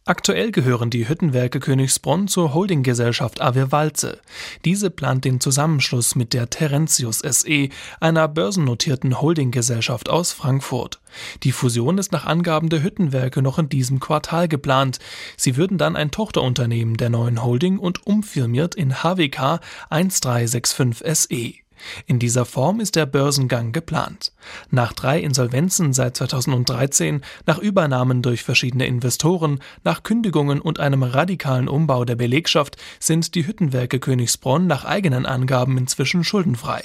Aktuell gehören die Hüttenwerke Königsbronn zur Holdinggesellschaft Awe-Walze. Diese plant den Zusammenschluss mit der Terentius SE, einer börsennotierten Holdinggesellschaft aus Frankfurt. Die Fusion ist nach Angaben der Hüttenwerke noch in diesem Quartal geplant. Sie würden dann ein Tochterunternehmen der neuen Holding und umfirmiert in HWK 1365 SE. In dieser Form ist der Börsengang geplant. Nach 3 Insolvenzen seit 2013, nach Übernahmen durch verschiedene Investoren, nach Kündigungen und einem radikalen Umbau der Belegschaft sind die Hüttenwerke Königsbronn nach eigenen Angaben inzwischen schuldenfrei.